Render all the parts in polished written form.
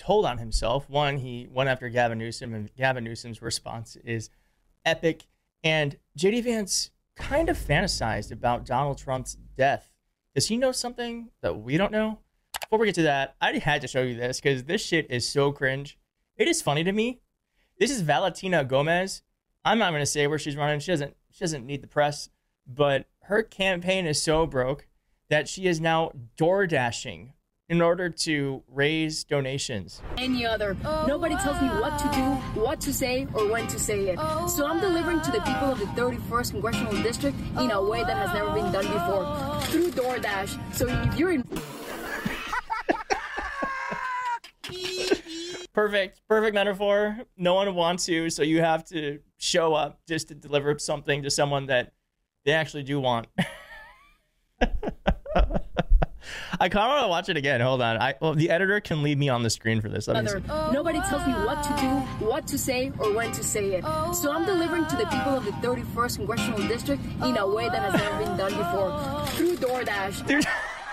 told on himself. One, he went after Gavin Newsom, and Gavin Newsom's response is epic. And JD Vance kind of fantasized about Donald Trump's death. Does he know something that we don't know? Before we get to that, I had to show you this because this shit is so cringe. It is funny to me. This is Valentina Gomez. I'm not going to say where she's running. She doesn't need the press, but her campaign is so broke that she is now door dashing in order to raise donations. Any other. Nobody tells me what to do, what to say, or when to say it. So I'm delivering to the people of the 31st Congressional District in a way that has never been done before, through DoorDash. So if you're in... Perfect metaphor. No one wants to, so you have to show up just to deliver something to someone that they actually do want. I kind of want to watch it again. Hold on. Well, the editor can leave me on the screen for this. Nobody tells me what to do, what to say, or when to say it. So I'm delivering to the people of the 31st Congressional District in a way that has never been done before, through DoorDash.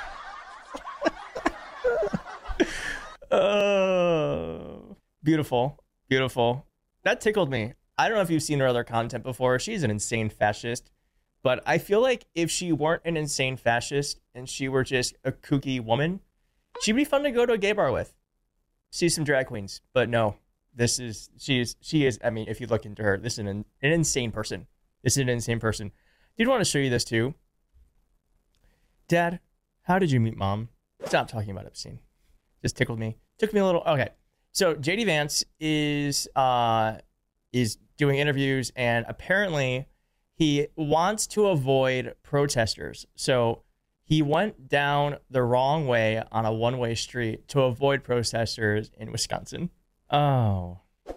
Oh, beautiful. That tickled me. I don't know if you've seen her other content before. She's an insane fascist. But I feel like if she weren't an insane fascist and she were just a kooky woman, she'd be fun to go to a gay bar with. See some drag queens. But no, she is, I mean, if you look into her, this is an insane person. Did want to show you this too. Dad, how did you meet Mom? Stop talking about Epstein. Just tickled me. Took me a little. Okay. So JD Vance is doing interviews, and apparently he wants to avoid protesters. So he went down the wrong way on a one-way street to avoid protesters in Wisconsin. Oh.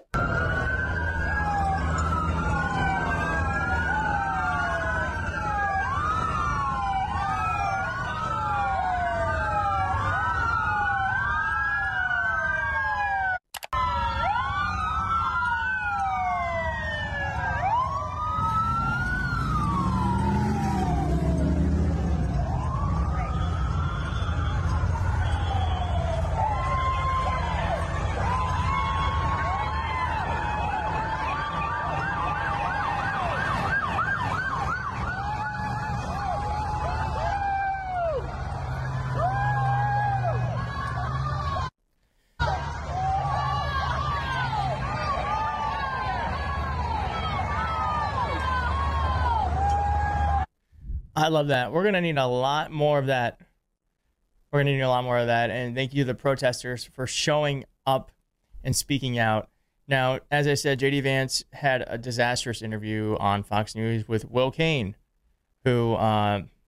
I love that. We're going to need a lot more of that. And thank you to the protesters for showing up and speaking out. Now, as I said, JD Vance had a disastrous interview on Fox News with Will Cain, who